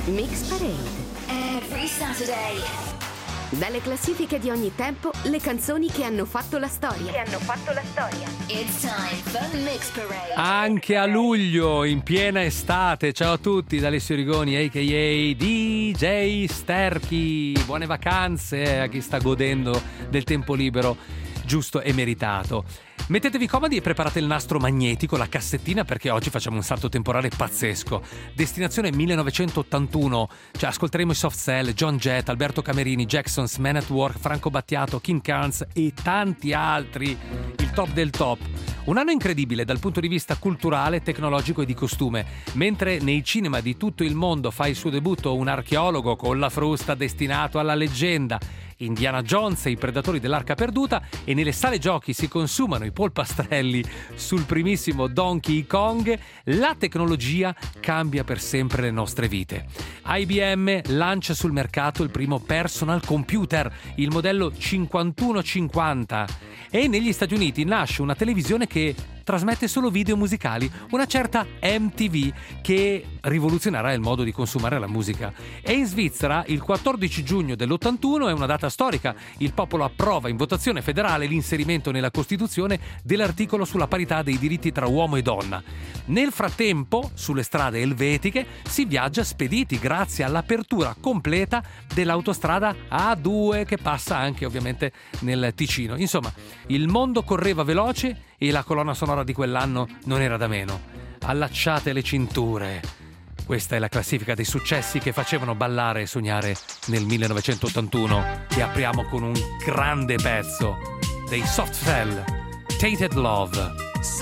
Mix Parade. Every Saturday. Dalle classifiche di ogni tempo, le canzoni che hanno fatto la storia. It's time for Mix Parade. Anche a luglio, in piena estate. Ciao a tutti, da Alessio Rigoni, a.k.a. DJ Sterchi. Buone vacanze a chi sta godendo del tempo libero giusto e meritato. Mettetevi comodi e preparate il nastro magnetico, la cassettina, perché oggi facciamo un salto temporale pazzesco. Destinazione 1981, cioè ascolteremo i Soft Cell, John Jett, Alberto Camerini, Jackson's, Man at Work, Franco Battiato, Kim Carnes e tanti altri. Il top del top. Un anno incredibile dal punto di vista culturale, tecnologico e di costume. Mentre nei cinema di tutto il mondo fa il suo debutto un archeologo con la frusta destinato alla leggenda, Indiana Jones e i Predatori dell'Arca Perduta, e nelle sale giochi si consumano i polpastrelli sul primissimo Donkey Kong, la tecnologia cambia per sempre le nostre vite. IBM lancia sul mercato il primo personal computer, il modello 5150, e negli Stati Uniti nasce una televisione che trasmette solo video musicali, una certa MTV, che rivoluzionerà il modo di consumare la musica. E in Svizzera il 14 giugno dell'81 è una data storica. Il popolo approva in votazione federale l'inserimento nella Costituzione dell'articolo sulla parità dei diritti tra uomo e donna. Nel frattempo, sulle strade elvetiche si viaggia spediti grazie all'apertura completa dell'autostrada A2, che passa anche ovviamente nel Ticino. Insomma, il mondo correva veloce e la colonna sonora di quell'anno non era da meno. Allacciate le cinture. Questa è la classifica dei successi che facevano ballare e sognare nel 1981, e apriamo con un grande pezzo dei Soft Cell, Tainted Love.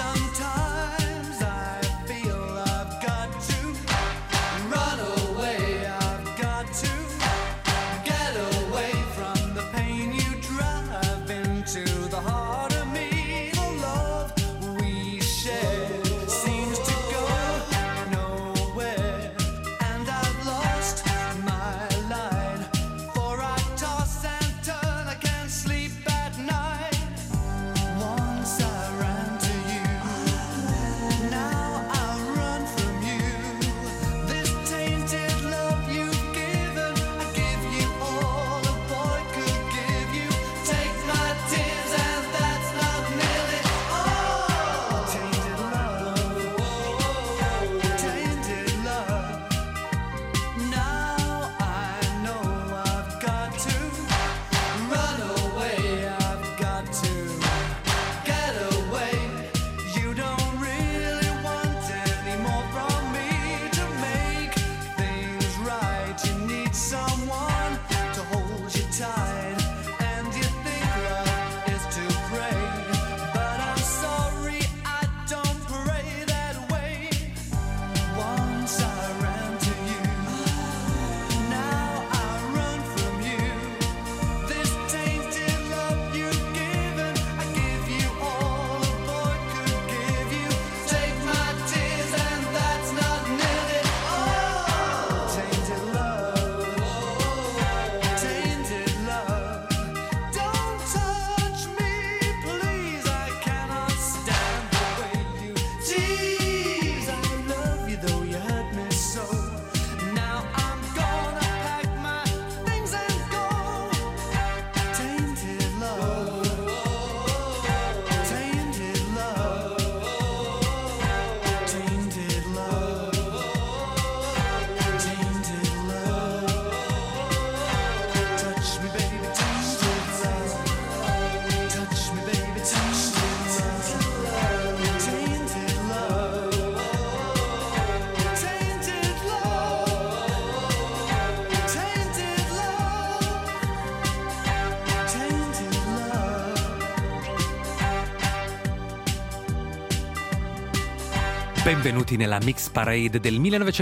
Benvenuti nella Mix Parade del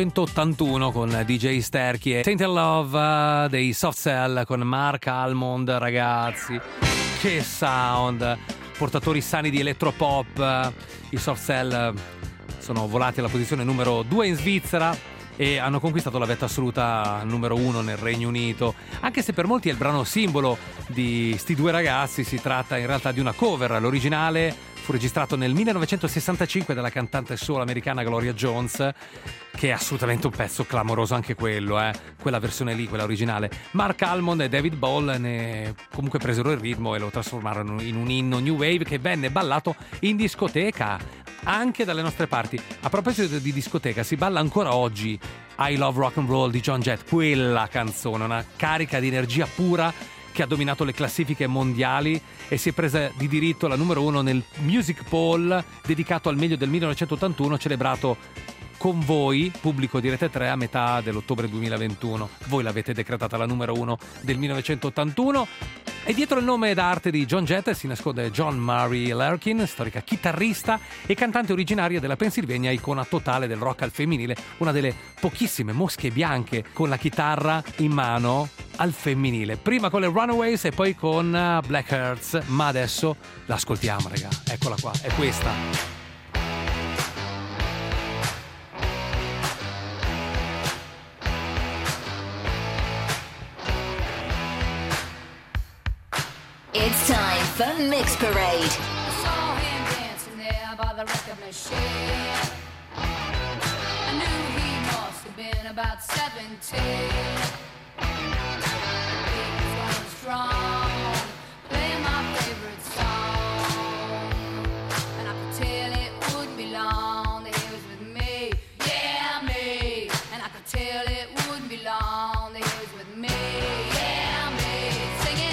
1981 con DJ Sterchi e Tainted Love dei Soft Cell con Mark Almond. Ragazzi, che sound! Portatori sani di elettropop. I Soft Cell sono volati alla posizione numero 2 in Svizzera e hanno conquistato la vetta assoluta numero 1 nel Regno Unito, anche se per molti è il brano simbolo di sti due ragazzi. Si tratta in realtà di una cover. L'originale fu registrato nel 1965 dalla cantante soul americana Gloria Jones, che è assolutamente un pezzo clamoroso anche quello, quella versione lì, quella originale. Mark Almond e David Ball ne comunque presero il ritmo e lo trasformarono in un inno new wave che venne ballato in discoteca anche dalle nostre parti. A proposito di discoteca, si balla ancora oggi I Love Rock and Roll di Joan Jett, quella canzone, una carica di energia pura che ha dominato le classifiche mondiali e si è presa di diritto la numero 1 nel Music Poll dedicato al meglio del 1981, celebrato con voi, pubblico di Rete 3, a metà dell'ottobre 2021. Voi l'avete decretata la numero 1 del 1981. E dietro il nome d'arte di Joan Jett si nasconde John Murray Larkin, storica chitarrista e cantante originaria della Pennsylvania, icona totale del rock al femminile, una delle pochissime mosche bianche con la chitarra in mano al femminile. Prima con le Runaways e poi con Black Hearts, ma adesso l'ascoltiamo, raga. Eccola qua, è questa. It's time for Mix Parade. I saw him dancing there by the record machine. I knew he must have been about 17. He was going strong, playing my favorite song. And I could tell it wouldn't be long that he was with me, yeah, me. And I could tell it wouldn't be long that he was with me, yeah, me. Singing.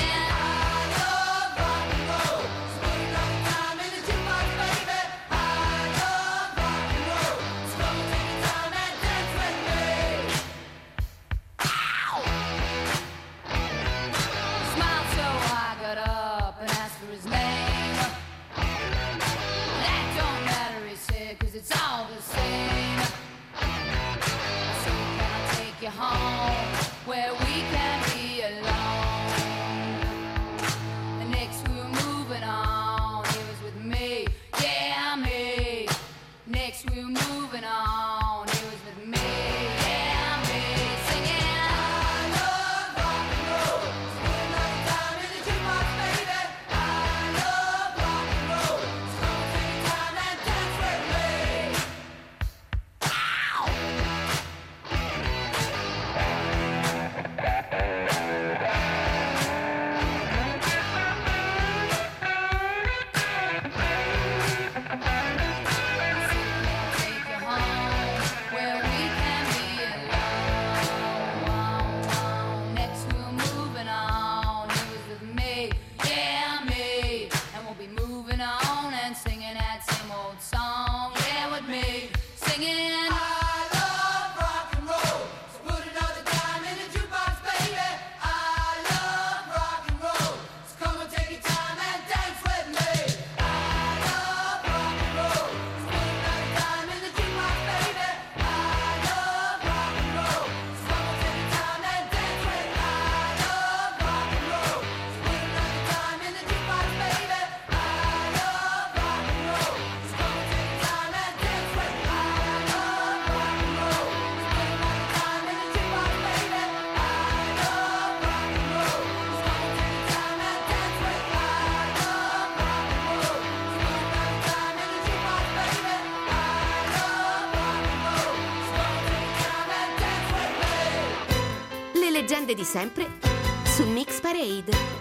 It's all the same. So can I take you home where we can be alone? And next we were moving on. He was with me, yeah, me. Next we were moving on. He was with me, yeah, me. Singing, I love rock and roll. Spend all the time in the jukebox, baby. I love rock and roll. So take your time and dance with me. Leggende di sempre su Mix Parade.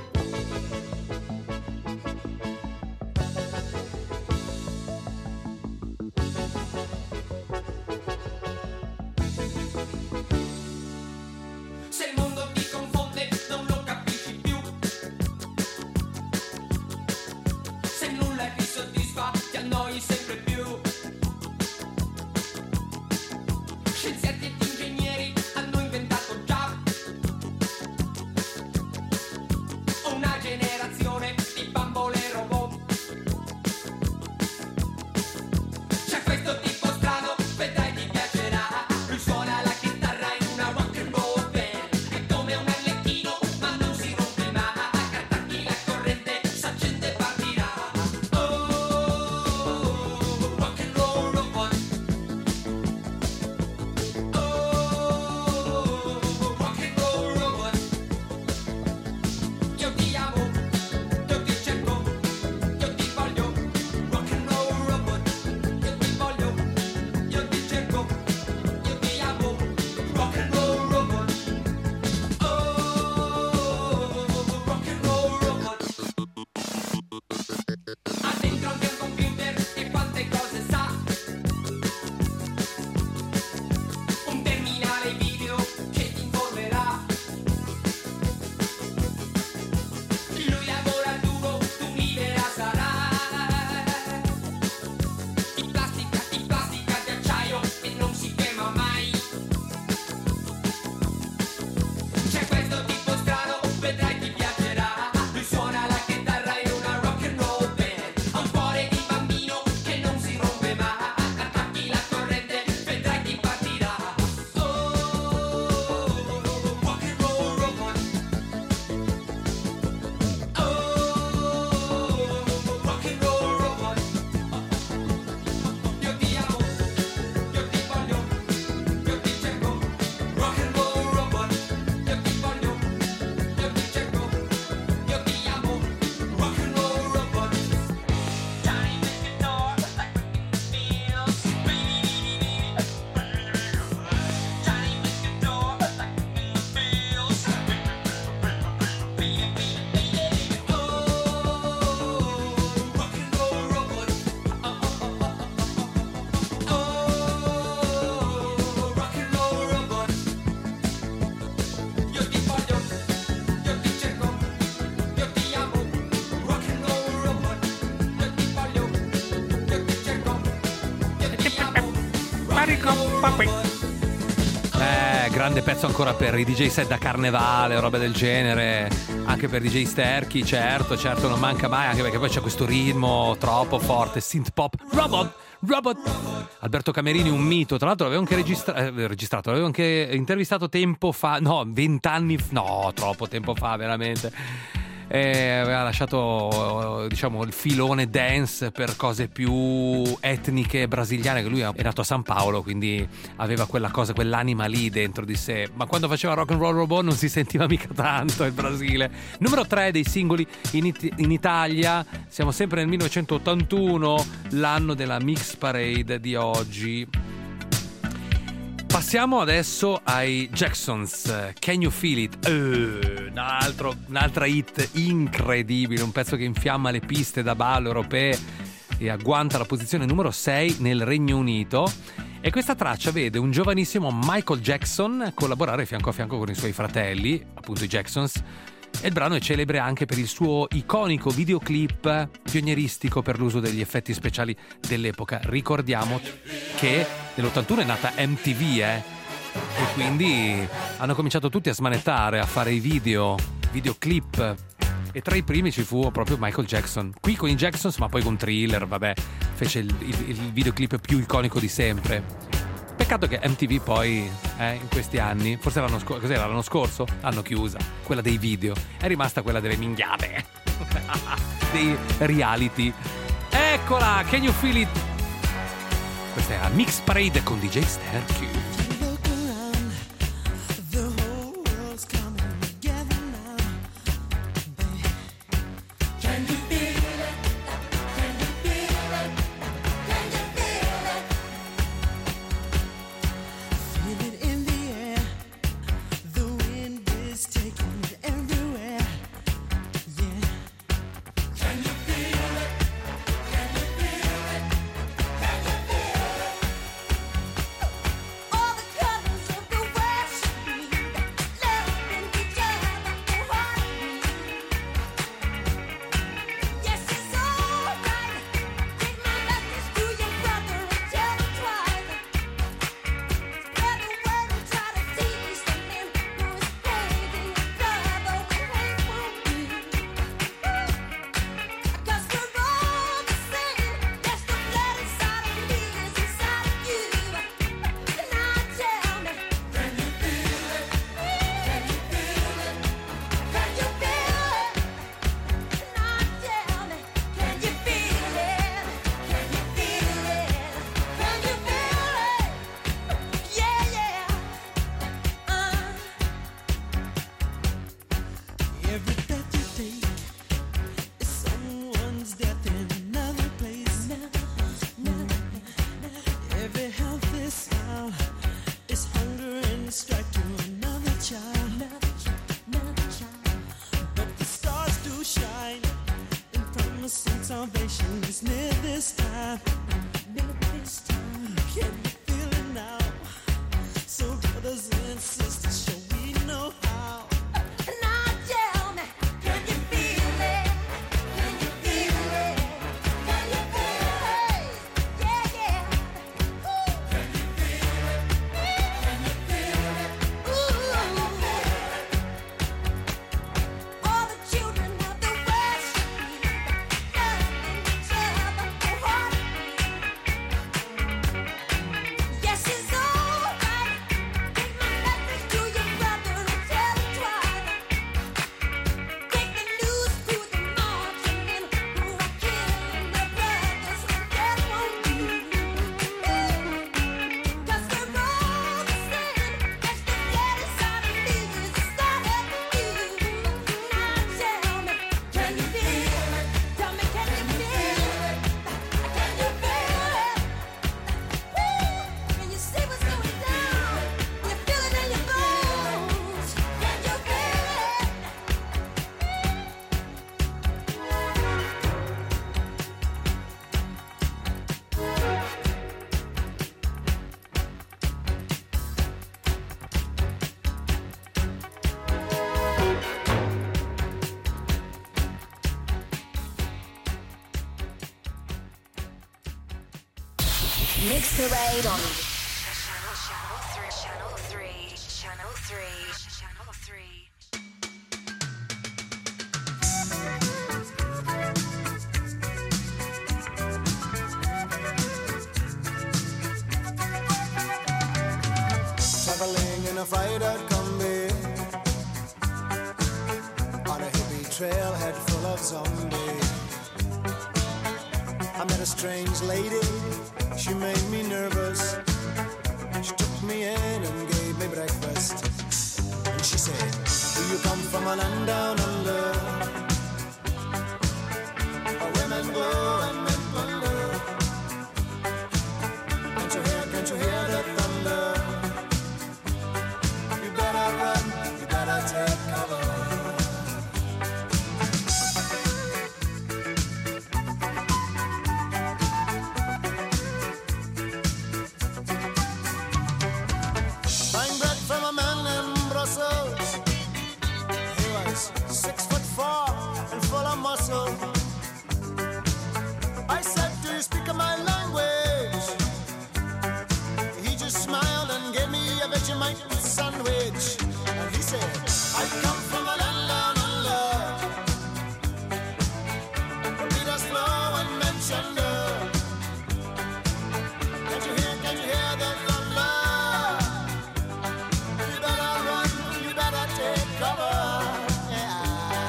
Se il mondo ti confonde, non lo capisci più. Se nulla ti soddisfa, ti annoi sempre più. Scienziati ed ingegneri hanno inventato già Grande pezzo ancora per i DJ set da carnevale, robe del genere, anche per DJ Sterchi, certo, non manca mai, anche perché poi c'è questo ritmo troppo forte, synth pop, robot. Alberto Camerini, un mito, tra l'altro l'avevo anche registrato, l'avevo anche intervistato tempo fa, no, 20 anni, no, troppo tempo fa veramente. Aveva lasciato, diciamo, il filone dance per cose più etniche brasiliane, che lui è nato a San Paolo, quindi aveva quella cosa, quell'anima lì dentro di sé, ma quando faceva Rock and Roll Robot non si sentiva mica tanto il Brasile. Numero 3 dei singoli in Italia, siamo sempre nel 1981, l'anno della Mix Parade di oggi. Passiamo adesso ai Jacksons, Can You Feel It? Un'altra hit incredibile, un pezzo che infiamma le piste da ballo europee e agguanta la posizione numero 6 nel Regno Unito. E questa traccia vede un giovanissimo Michael Jackson collaborare fianco a fianco con i suoi fratelli, appunto i Jacksons, e il brano è celebre anche per il suo iconico videoclip pionieristico per l'uso degli effetti speciali dell'epoca. Ricordiamo che nell'81 è nata MTV, e quindi hanno cominciato tutti a smanettare, a fare i videoclip, e tra i primi ci fu proprio Michael Jackson, qui con i Jacksons, ma poi con Thriller, vabbè, fece il videoclip più iconico di sempre. Peccato che MTV poi in questi anni, forse cos'era, l'anno scorso, l'hanno chiusa, quella dei video, è rimasta quella delle minghiate dei reality. Eccola, Can You Feel It? Questa è la Mix Parade con DJ Sterky. Salvation is near this time. Can you feel it now? So brothers and sisters, shall we know how? Now tell me, can you feel it? Can you feel it? Can you feel it? Yeah, yeah. Ooh. Can you feel it? Can you feel it? Ooh. Can you feel it? All the children of the West loving each other for heart. Yes, it's alright. Take my message to your brother and tell him twice. Take the news to the marching men who are killing their brothers when death won't do. 'Cause we're all the same. That's the blood inside of me is inside of you. Now tell me, can you feel it? Tell me, can you feel it? Can you feel it? Can you see what's going down? You feel it in your bones. Can you feel it? Mix Parade on Channel 3. Traveling in a fried-out combi on a hippie trailhead full of zombies. I met a strange lady, she made me nervous. She took me in and gave me breakfast. And she said, do you come from a land down under? Where women go and men wonder. Can't you hear the thunder? You better run, you better take cover. Buying bread from a man in Brussels. He was 6'4" and full of muscle. I said, do you speak my language? He just smiled and gave me a Vegemite sandwich. And he said, I come from a land down under. Beat us slow and mention the. Can't you hear the thunder? You better run, you better take cover. Yeah.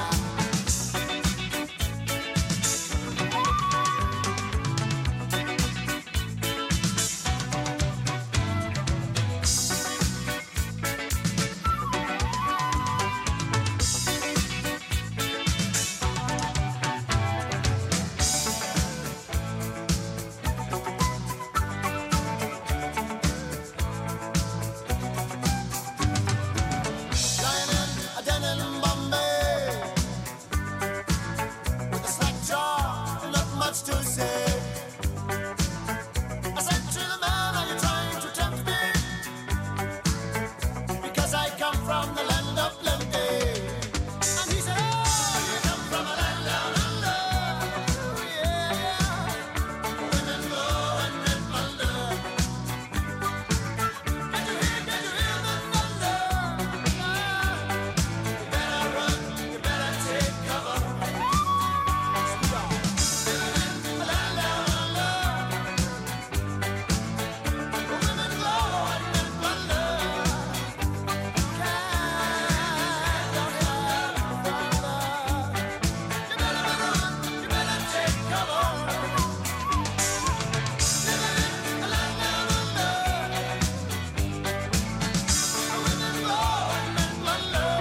Lying in a den in Bombay with a slack jaw, not much to say. I said to the man, are you trying to tempt me? Because I come from the land of plenty. And he said, oh, you come from a land down under. Yeah, women go and men wonder. Can't you hear the thunder? You better run, you better take cover. Living in the land down under. Women go and men wonder. Can't don't hear the thunder. You better run, you better take cover. Living in the land down under. Women go and men wonder.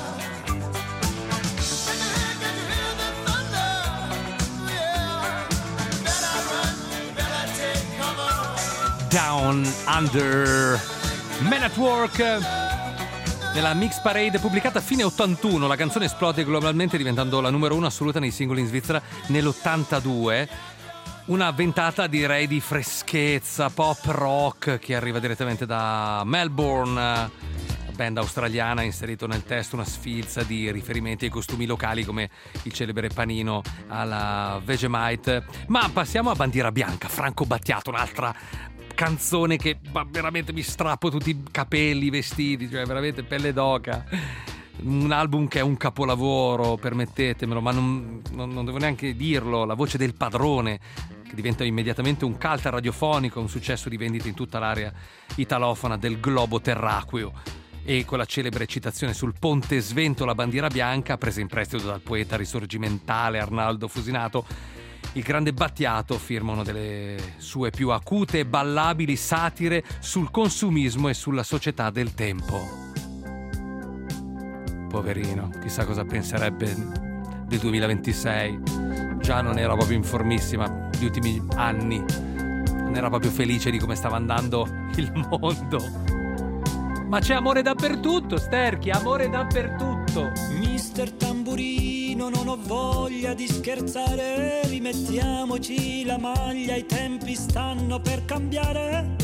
Can you hear the thunder? Yeah. Better run, better take cover. Down Under, Men at Work. Nella Mix Parade pubblicata a fine 81, la canzone esplode globalmente diventando la numero 1 assoluta nei singoli in Svizzera nell'82. Una ventata, direi, di freschezza, pop rock che arriva direttamente da Melbourne. Band australiana ha inserito nel testo una sfilza di riferimenti ai costumi locali come il celebre panino alla Vegemite. Ma passiamo a Bandiera Bianca, Franco Battiato, un'altra canzone che veramente mi strappo tutti i capelli, i vestiti, cioè veramente pelle d'oca. Un album che è un capolavoro, permettetemelo, ma non devo neanche dirlo. La voce del padrone, che diventa immediatamente un cult radiofonico, un successo di vendita in tutta l'area italofona del globo terracqueo. E con la celebre citazione sul ponte Svento, la bandiera bianca, presa in prestito dal poeta risorgimentale Arnaldo Fusinato, il grande Battiato firma una delle sue più acute e ballabili satire sul consumismo e sulla società del tempo. Poverino, chissà cosa penserebbe del 2026. Già non era proprio informissima gli ultimi anni, non era proprio felice di come stava andando il mondo. Ma c'è amore dappertutto, Sterchi, amore dappertutto. Mister Tamburino, non ho voglia di scherzare, rimettiamoci la maglia, i tempi stanno per cambiare.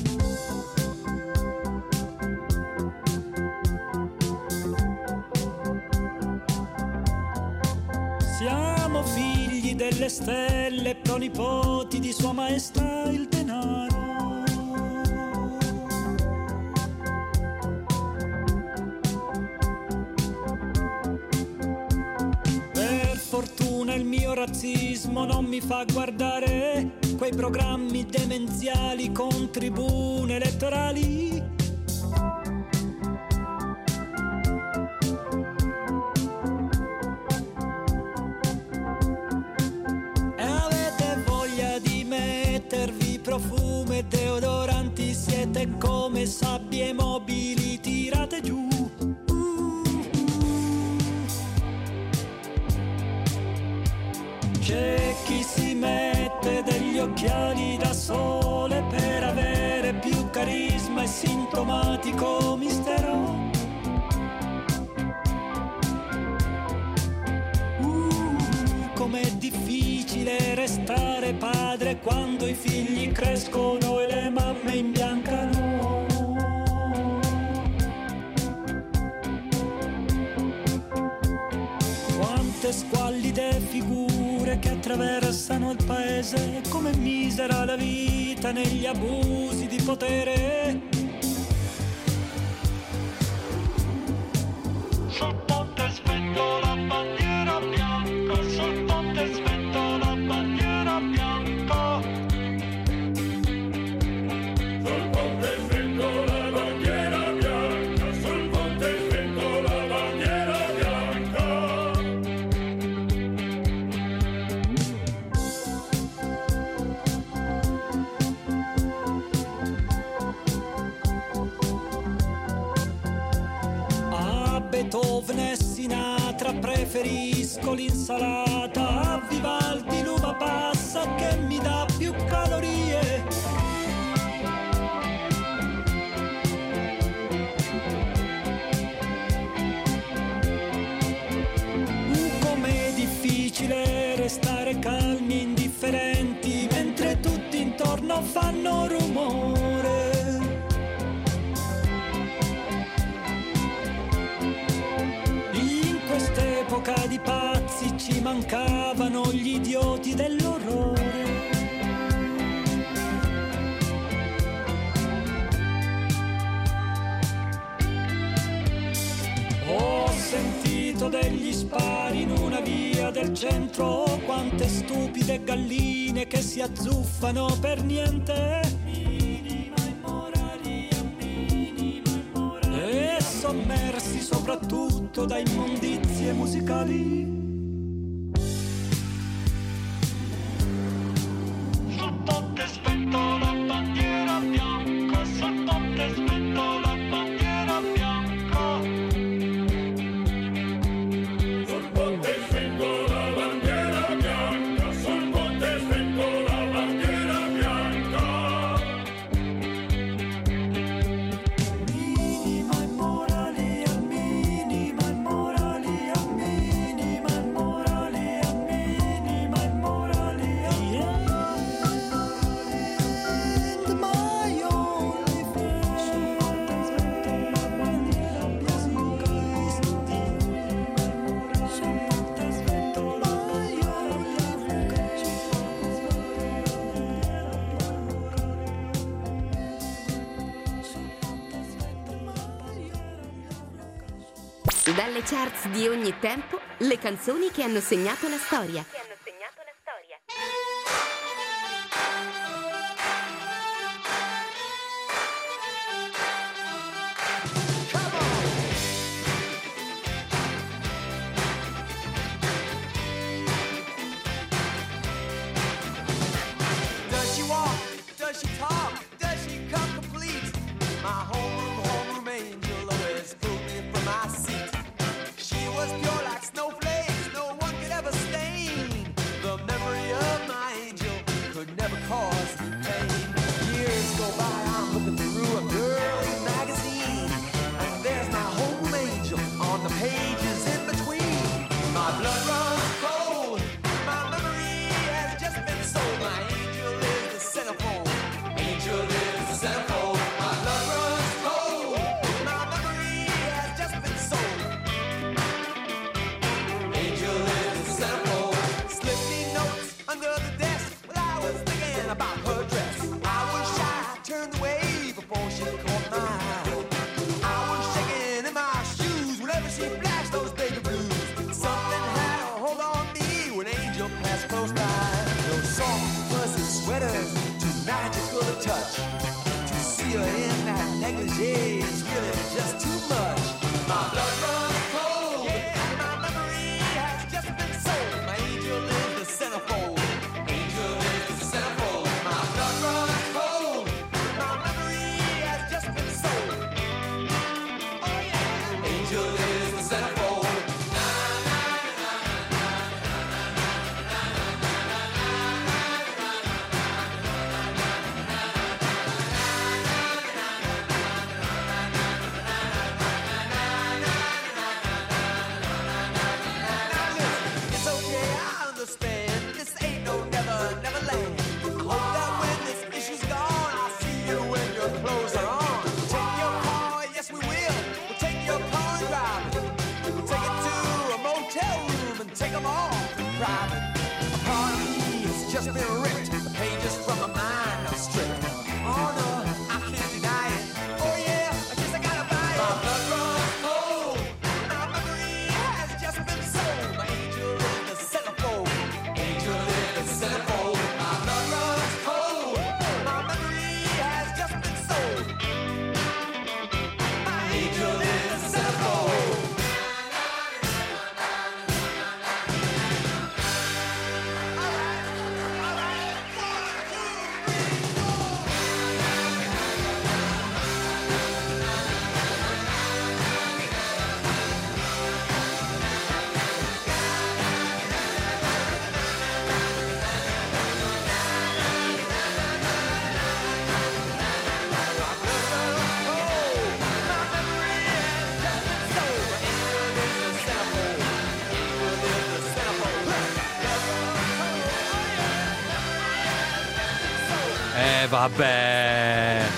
Siamo figli delle stelle, pronipoti di Sua Maestà il denaro. mio razzismo non mi fa guardare quei programmi demenziali con tribune elettorali. E avete voglia di mettervi profumo e deodoranti, siete come sabbie mobili tirate giù. C'è chi si mette degli occhiali da sole per avere più carisma e sintomatico mistero. Com'è difficile restare padre quando i figli crescono e le mamme imbiancano. Quante squallide figure che attraversano il paese, come misera la vita negli abusi di potere. Sul ponte spento la bandiera bianca, sul ponte spento la bandiera bianca. Sul ponte spento la bandiera bianca, sul ponte spento la bandiera bianca. A Beethoven e Sinatra preferisco l'insalata, a Vivaldi l'uva passa che mi dà più calorie. Com'è difficile restare calmi e indifferenti mentre tutti intorno fanno rumore. In quest'epoca di pazzi ci mancavano gli idioti dell'orrore. Ho sentito degli spari in una via del centro, quante stupide galline che si azzuffano per niente. E sommersi soprattutto da immondizie musicali. Sul ponte spento la bandiera bianca, sul ponte spento la bandiera bianca. Sul ponte spento la bandiera bianca, sul ponte spento la bandiera bianca. Minima immorale, minima immorale, minima immorale, minima immorale. And my only friend. Dalle charts di ogni tempo, le canzoni che hanno segnato la storia. Does she walk? Does she talk? Does she come complete? My homeroom angel always pulled me from my seat. She was pure like snowflakes, no one could ever stain. vabbè.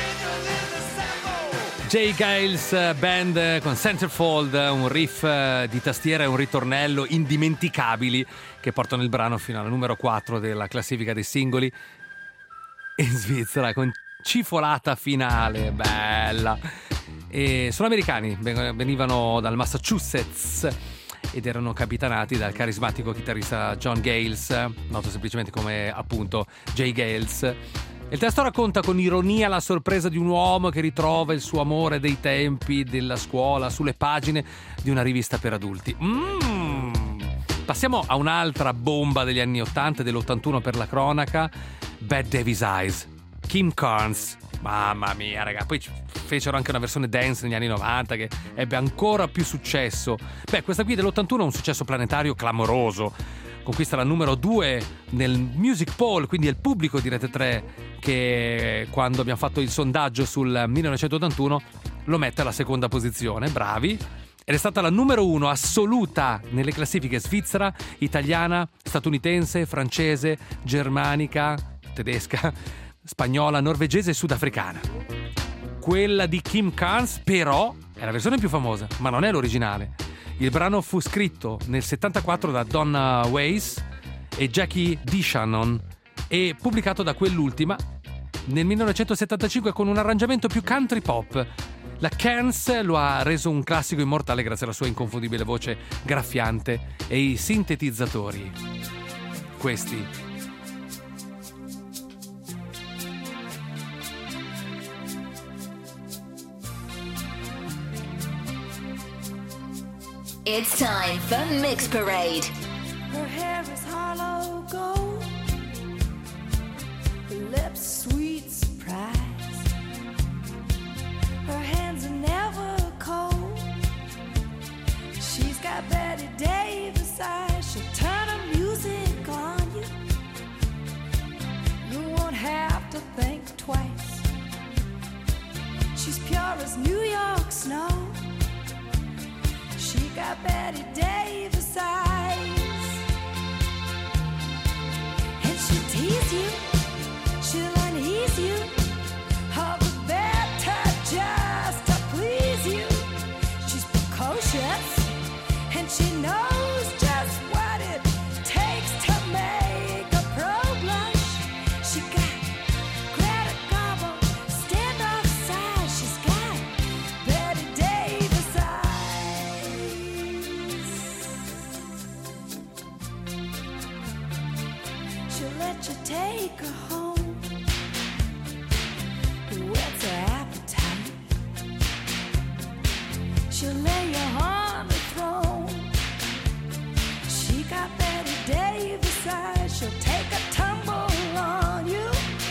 J. Giles Band con Centerfold, un riff di tastiera e un ritornello indimenticabili che portano il brano fino alla numero 4 della classifica dei singoli in Svizzera, con cifolata finale, bella. E sono americani, venivano dal Massachusetts ed erano capitanati dal carismatico chitarrista John Gales, noto semplicemente come appunto J. Gales. Il testo racconta con ironia la sorpresa di un uomo che ritrova il suo amore dei tempi della scuola sulle pagine di una rivista per adulti. Passiamo a un'altra bomba degli anni 80 e dell'81 per la cronaca, Bad Davis Eyes, Kim Carnes. Mamma mia, raga, poi fecero anche una versione dance negli anni 90 che ebbe ancora più successo. Beh, questa qui dell'81 è un successo planetario clamoroso. Conquista la numero 2 nel Music Poll, quindi è il pubblico di Rete 3 che quando abbiamo fatto il sondaggio sul 1981 lo mette alla seconda posizione, bravi. Ed è stata la numero 1 assoluta nelle classifiche svizzera, italiana, statunitense, francese, germanica, tedesca, spagnola, norvegese e sudafricana. Quella di Kim Carnes però è la versione più famosa, ma non è l'originale. Il brano fu scritto nel 74 da Donna Weiss e Jackie DeShannon e pubblicato da quell'ultima nel 1975 con un arrangiamento più country pop. La Carnes lo ha reso un classico immortale grazie alla sua inconfondibile voce graffiante e i sintetizzatori. Questi. It's time for Mix Parade. Her hair is hollow gold, her lips sweet surprise. Her hands are never cold. She's got Betty Davis eyes. She'll turn her music on you. You won't have to think twice. She's pure as New York snow. She got Betty Davis eyes. And she'll tease you, she'll unease you, all the better just to please you. She's precocious, and she knows just what it takes to make a pro blush. She got Greta Garbo, standoff size. She's got Betty Davis eyes. She'll let you take her home, whet's her appetite. She'll lay you on the throne. She got Betty Davis eyes. She'll take a tumble on you,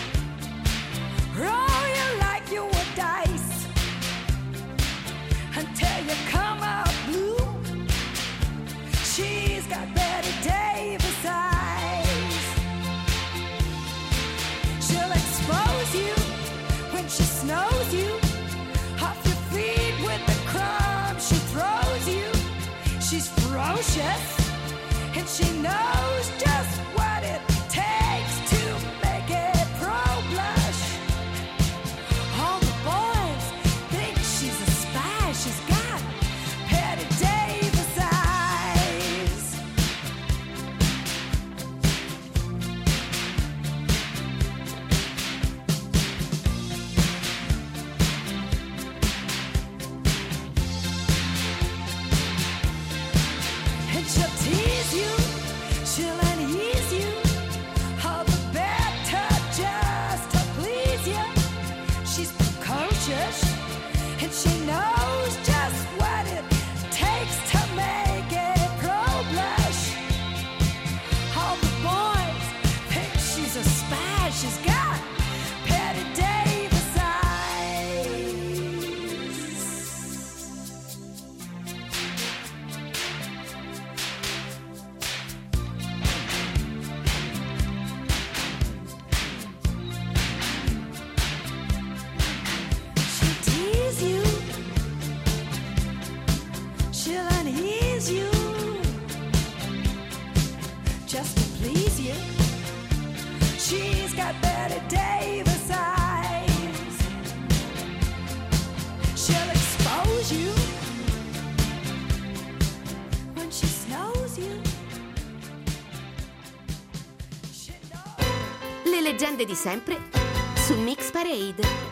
roll you like you were dice, until you come out blue. She's got Betty Davis eyes. She'll expose you when she snows you, off your feet with the crumbs she throws you. She's ferocious, and she knows just what it takes to make it pro blush. All the boys think she's a spy. She's got Betty Davis eyes. And she'll tease you, she'll unease you, leggende di sempre su Mix Parade.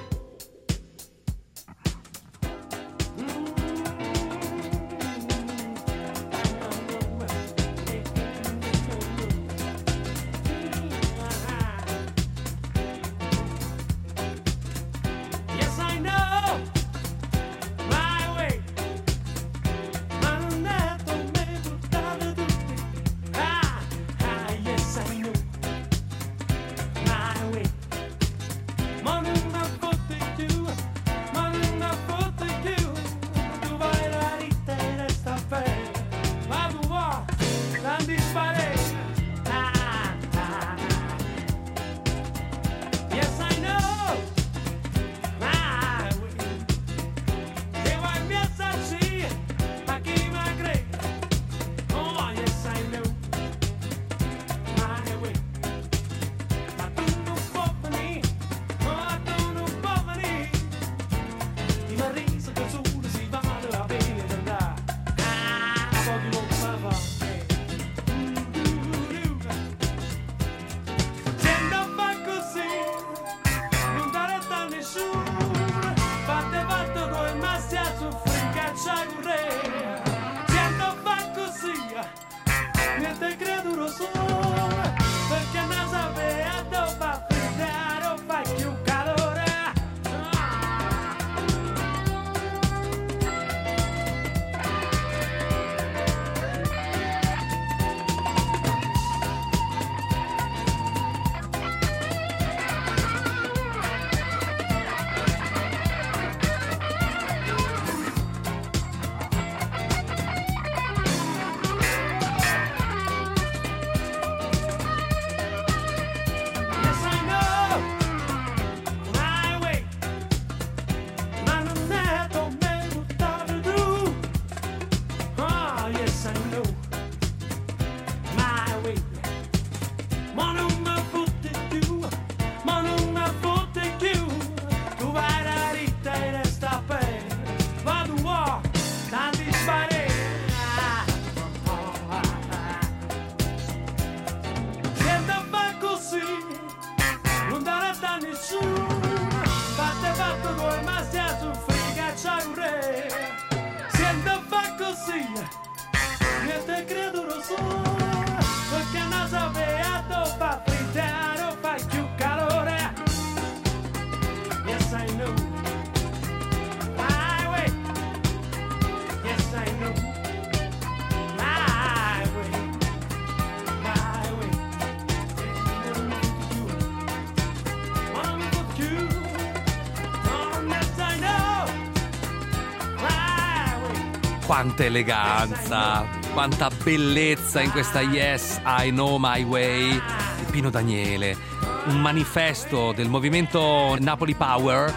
Quanta eleganza, quanta bellezza in questa Yes, I Know My Way di Pino Daniele, un manifesto del movimento Napoli Power,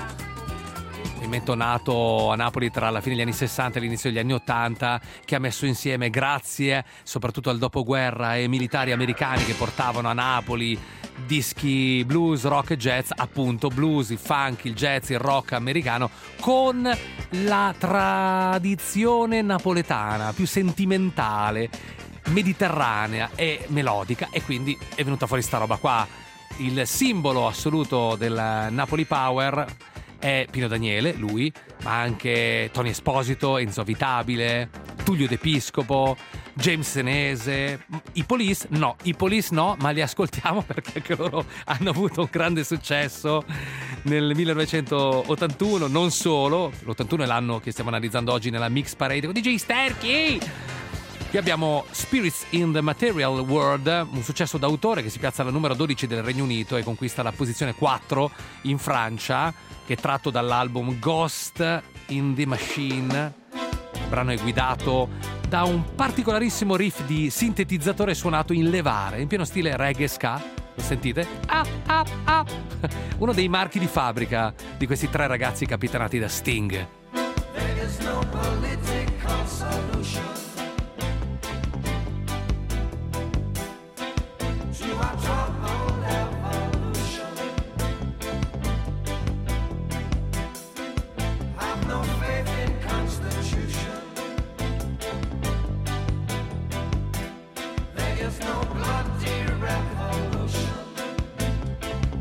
movimento nato a Napoli tra la fine degli anni 60 e l'inizio degli anni 80, che ha messo insieme, grazie soprattutto al dopoguerra e militari americani che portavano a Napoli dischi blues, rock e jazz, appunto blues, il funk, il jazz, il rock americano, con la tradizione napoletana più sentimentale, mediterranea e melodica, e quindi è venuta fuori sta roba qua. Il simbolo assoluto del Napoli Power è Pino Daniele, lui, ma anche Tony Esposito, Enzo Vitabile, Tullio D'Episcopo, James Senese. I Police no, ma li ascoltiamo perché anche loro hanno avuto un grande successo nel 1981, non solo, l'81 è l'anno che stiamo analizzando oggi nella Mix Parade con DJ Sterky. Qui abbiamo Spirits in the Material World, un successo d'autore che si piazza alla numero 12 del Regno Unito e conquista la posizione 4 in Francia, che è tratto dall'album Ghost in the Machine. Il brano è guidato da un particolarissimo riff di sintetizzatore suonato in levare, in pieno stile reggae ska. Lo sentite? Uno dei marchi di fabbrica di questi tre ragazzi capitanati da Sting. There is no political solution to our troubled evolution. I've no faith in Constitution. There is no bloody revolution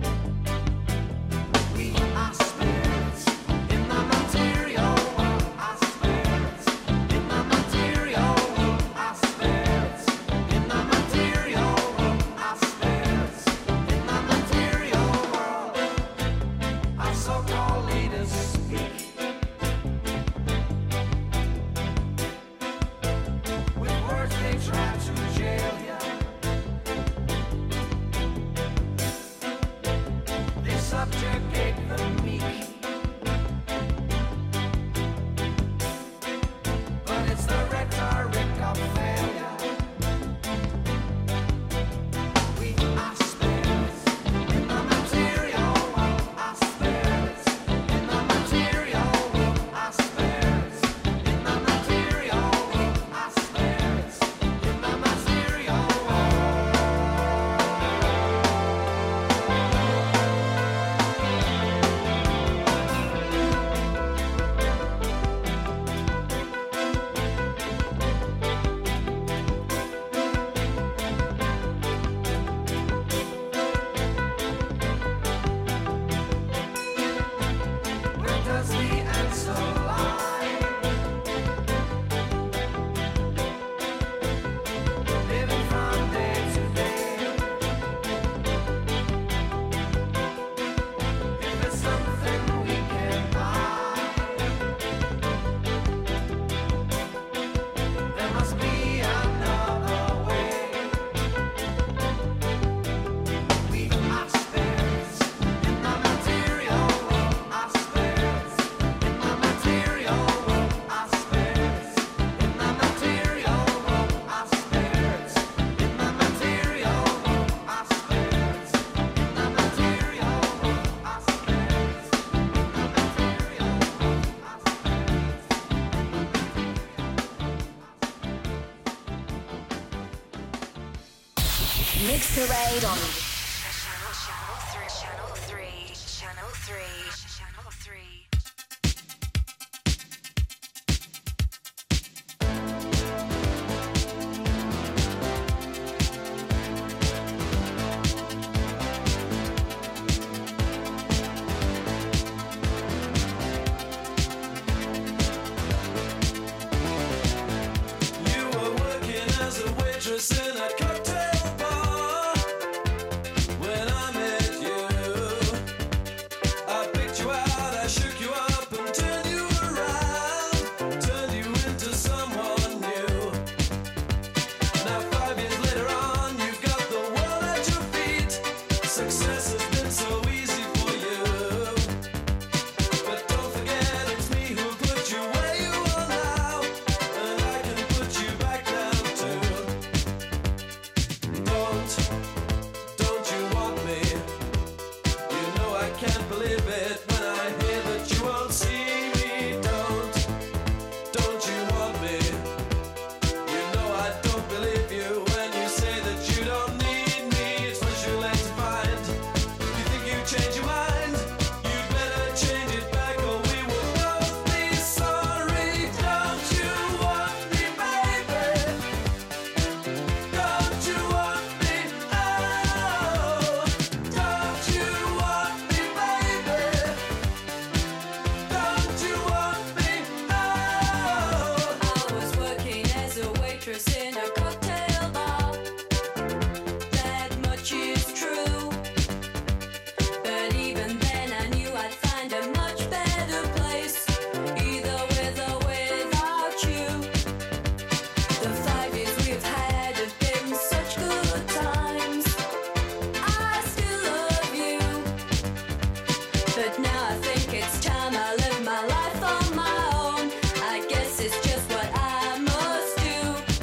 Mix Parade on Channel 3. You were working as a waitress in a cocktail bar when I met you. I picked you out, I shook you up and turned you around, turned you into someone new. Now 5 years later on, you've got the world at your feet. Success has been so easy for you. But don't forget it's me who put you where you are now, and I can put you back down too. Don't you want me? You know I can't believe it when I hear that you won't see me. Don't you want me? You know I don't believe you when you say that you don't need me. It's much too late to find. You think you change your mind? You'd better change it back or we will both be sorry. Don't you want me, baby? Don't you want me? Oh, don't you want me, baby? Don't you want me? Oh. I was working as a waitress in a cocktail bar. That much is true. But even then I knew I'd find a much better place, either with or without you. The 5 years we've had have been such good times. I still love you. But now I think it's time I live my life on my own. I guess it's just what I must do.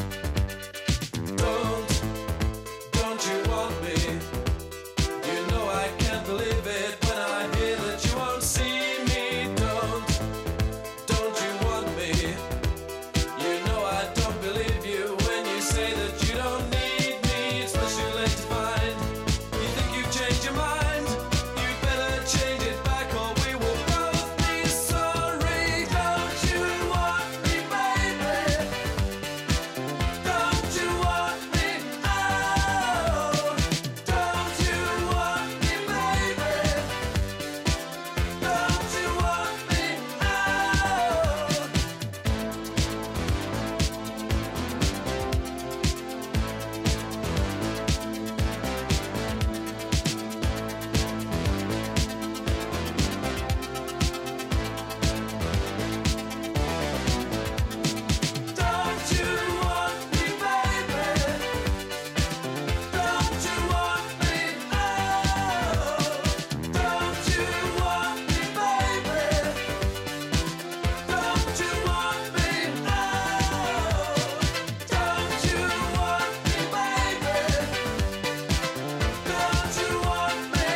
Don't you want me? You know I can't believe it when I hear that you won't see me. Don't you want me? You know I don't believe you when you say that you don't need me. It's much too late to find. You think you've changed your mind? You better change it back or we will both be sorry. Don't you want me, baby? Don't you want me? Oh, don't you want me, baby? Don't you want me? Oh. Don't you want me, baby? Don't you want me? Oh, don't you want me, baby? Don't you want me? Oh, don't you want me, baby? Don't you want me?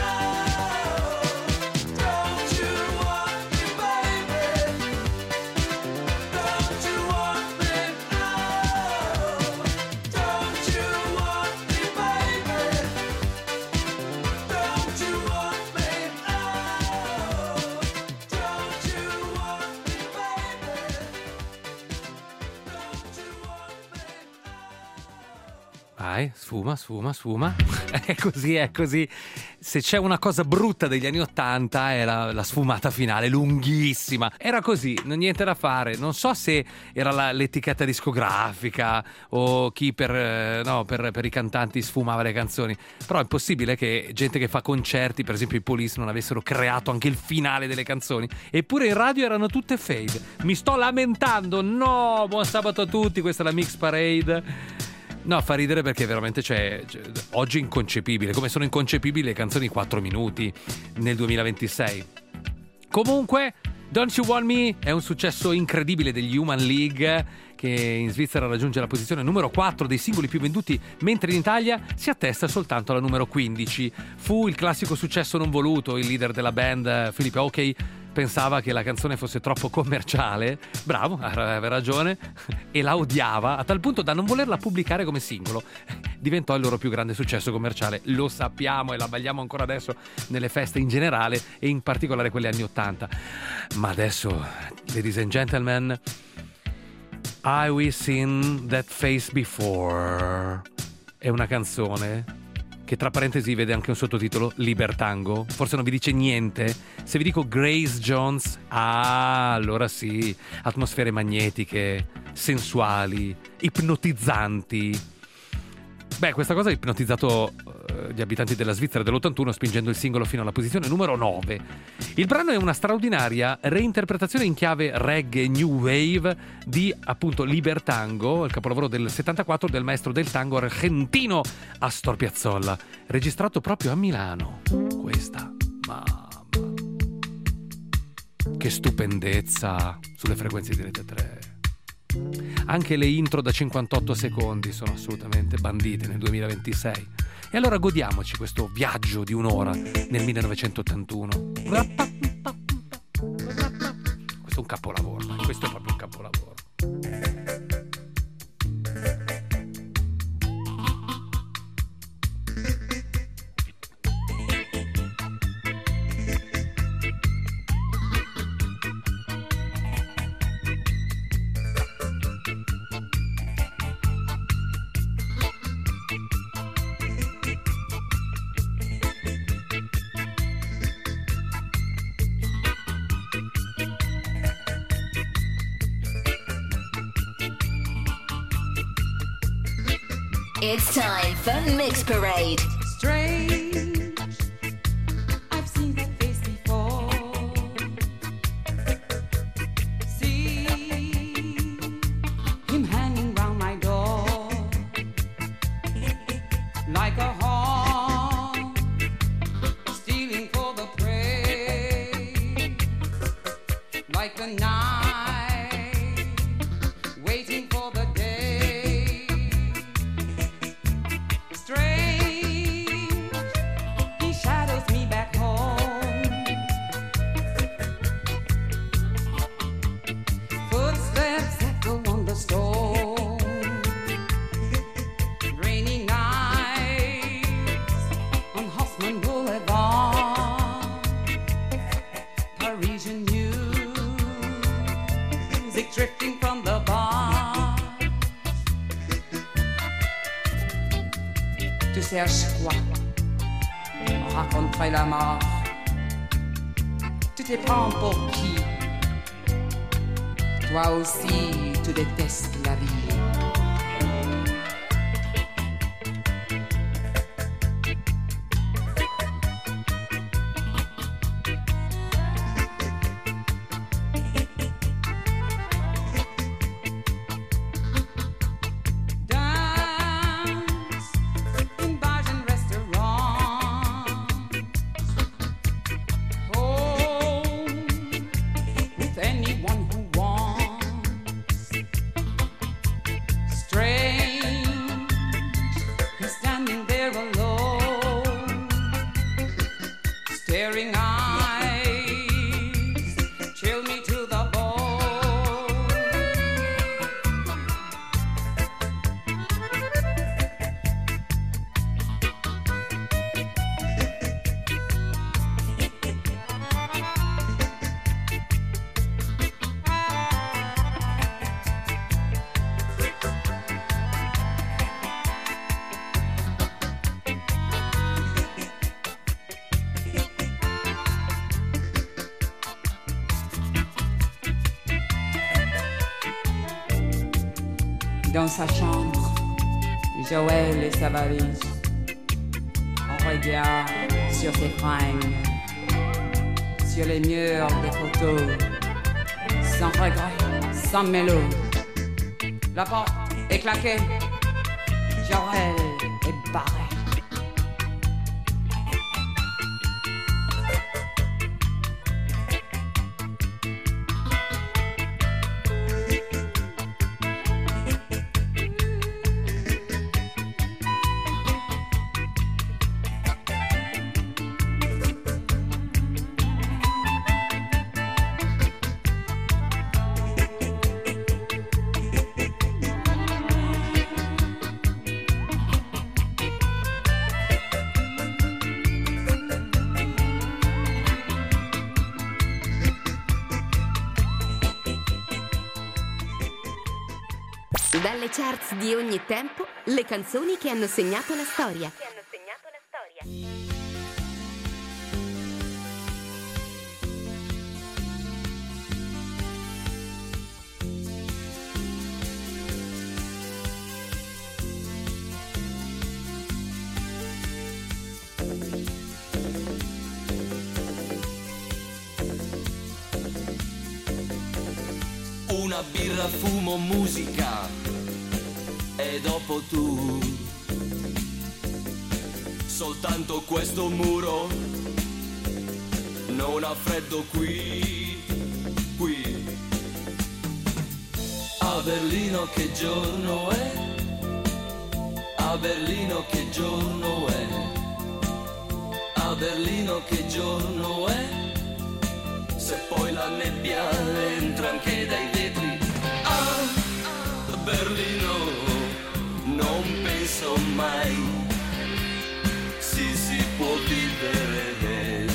Oh, don't you want me, baby? Don't you want me? Oh, don't you want me, baby? Don't you want me? Oh, don't you want me, baby? Vai, sfuma. È così. Se c'è una cosa brutta degli anni '80 è la sfumata finale, lunghissima. Era così, niente da fare. Non so se era l'etichetta discografica o chi per i cantanti sfumava le canzoni. Però è possibile che gente che fa concerti, per esempio i Police, non avessero creato anche il finale delle canzoni. Eppure in radio erano tutte fade. Mi sto lamentando. No, buon sabato a tutti, questa è la Mix Parade. No, fa ridere perché veramente oggi è inconcepibile, come sono inconcepibili le canzoni 4 minuti nel 2026. Comunque, Don't You Want Me è un successo incredibile degli Human League, che in Svizzera raggiunge la posizione numero 4 dei singoli più venduti, mentre in Italia si attesta soltanto alla numero 15. Fu il classico successo non voluto. Il leader della band, Philip Oakey, pensava che la canzone fosse troppo commerciale, bravo, aveva ragione, e la odiava a tal punto da non volerla pubblicare come singolo. diventò il loro più grande successo commerciale. Lo sappiamo e la balliamo ancora adesso nelle feste in generale e in particolare quelle anni 80. Ma adesso, ladies and gentlemen, I've seen that face before. È una canzone che tra parentesi vede anche un sottotitolo Libertango. Forse non vi dice niente. Se vi dico Grace Jones, allora sì, atmosfere magnetiche, sensuali, ipnotizzanti. Beh, questa cosa ha ipnotizzato gli abitanti della Svizzera dell'81, spingendo il singolo fino alla posizione numero 9. Il brano è una straordinaria reinterpretazione in chiave reggae e new wave di appunto Libertango, il capolavoro del 74 del maestro del tango argentino Astor Piazzolla, registrato proprio a Milano. Questa, mamma, che stupendezza sulle frequenze di Rete 3. Anche le intro da 58 secondi sono assolutamente bandite nel 2026. E allora godiamoci questo viaggio di un'ora nel 1981. Questo è un capolavoro, questo è proprio un capolavoro. It's time for Mix Parade. Strange, I've seen that face before. See him hanging round my door like a hawk, stealing for the prey, like a night, waiting for the day. Strange, he shadows me back home. Footsteps echo on the stone. Rainy nights on Haussmann Boulevard. Parisian music drifting from the bar. Tu cherches quoi? Raconterai la mort. Tu te prends pour qui? Toi aussi, tu détestes la vie. Dance in bars and restaurants. Home with anyone who wants. Strange, he's standing there alone. Staring eyes chill me to the bone. Dans sa chambre, Joël et sa valise. On regarde sur ses fringues, sur les murs des photos, sans regret, sans mélo. La porte est claquée, Joël est barré. Dalle charts di ogni tempo, le canzoni che hanno segnato la storia. Una birra, fumo, musica e dopo tu. Soltanto questo muro non ha freddo qui, qui. A Berlino che giorno è? A Berlino che giorno è? A Berlino che giorno è? Se poi la nebbia entra anche dai vetri. A Berlino non penso mai si può vivere,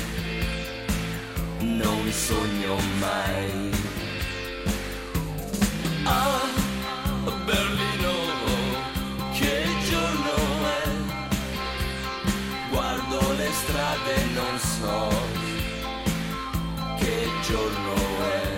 non sogno mai. A Berlino che giorno è? Guardo le strade e non so che giorno è.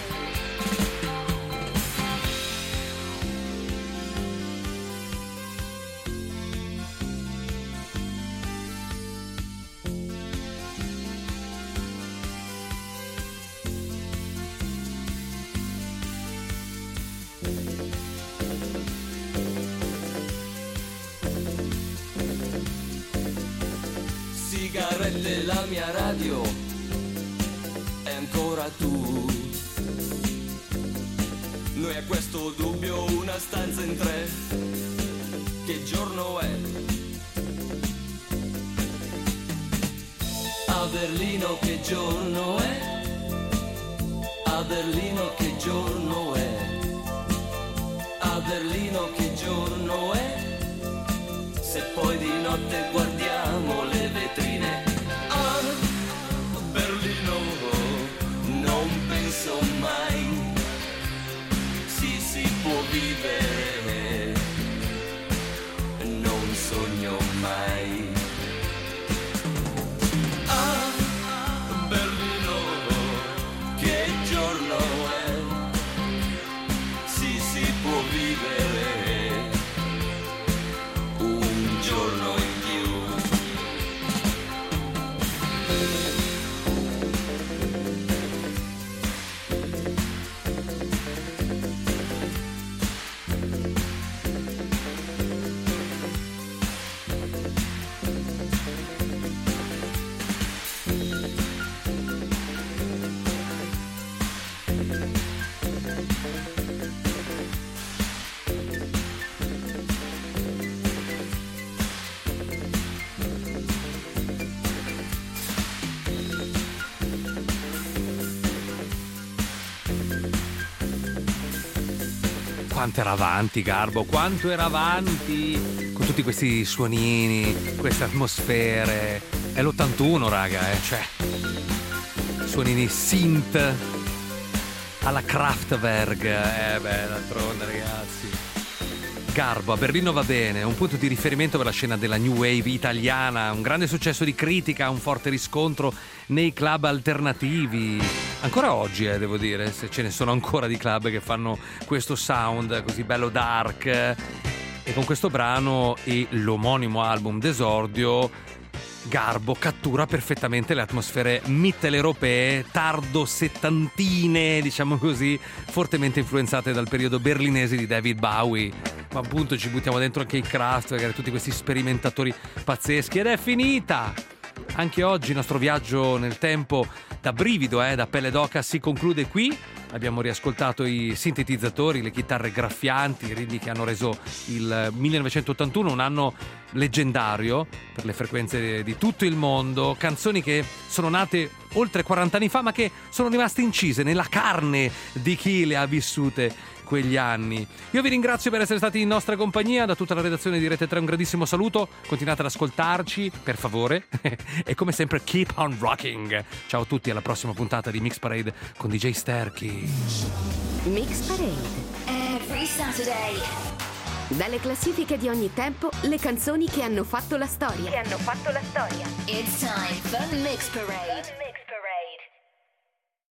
Sigarette, la mia radio è ancora tu. Noi a questo dubbio una stanza in tre. Che giorno è? A Berlino che giorno è? A Berlino che giorno è? A Berlino che giorno è? Se poi di notte guardiamo le vetrine. A Berlino non penso mai si può vivere, non sogno mai. A Berlino che giorno è? Si può vivere un giorno in più. Quanto era avanti Garbo, quanto era avanti con tutti questi suonini, queste atmosfere. È l'81 raga, cioè suonini synth alla Kraftwerk, d'altronde ragazzi. Garbo, a Berlino va bene, un punto di riferimento per la scena della new wave italiana, un grande successo di critica, un forte riscontro nei club alternativi. Ancora oggi, devo dire, se ce ne sono ancora di club che fanno questo sound così bello dark. E con questo brano e l'omonimo album d'esordio, Garbo cattura perfettamente le atmosfere mitteleuropee, tardo settantine, diciamo così, fortemente influenzate dal periodo berlinese di David Bowie. Ma appunto ci buttiamo dentro anche i Kraftwerk, tutti questi sperimentatori pazzeschi, ed è finita! Anche oggi il nostro viaggio nel tempo da brivido, da pelle d'oca, si conclude qui. Abbiamo riascoltato i sintetizzatori, le chitarre graffianti, i ritmi che hanno reso il 1981 un anno leggendario per le frequenze di tutto il mondo, canzoni che sono nate oltre 40 anni fa ma che sono rimaste incise nella carne di chi le ha vissute quegli anni. Io vi ringrazio per essere stati in nostra compagnia, da tutta la redazione di Rete 3 un grandissimo saluto, continuate ad ascoltarci per favore e come sempre keep on rocking. Ciao a tutti, alla prossima puntata di Mix Parade con DJ Sterky. Mix Parade. every Saturday. Dalle classifiche di ogni tempo, le canzoni che hanno fatto la storia. It's time for Mix Parade.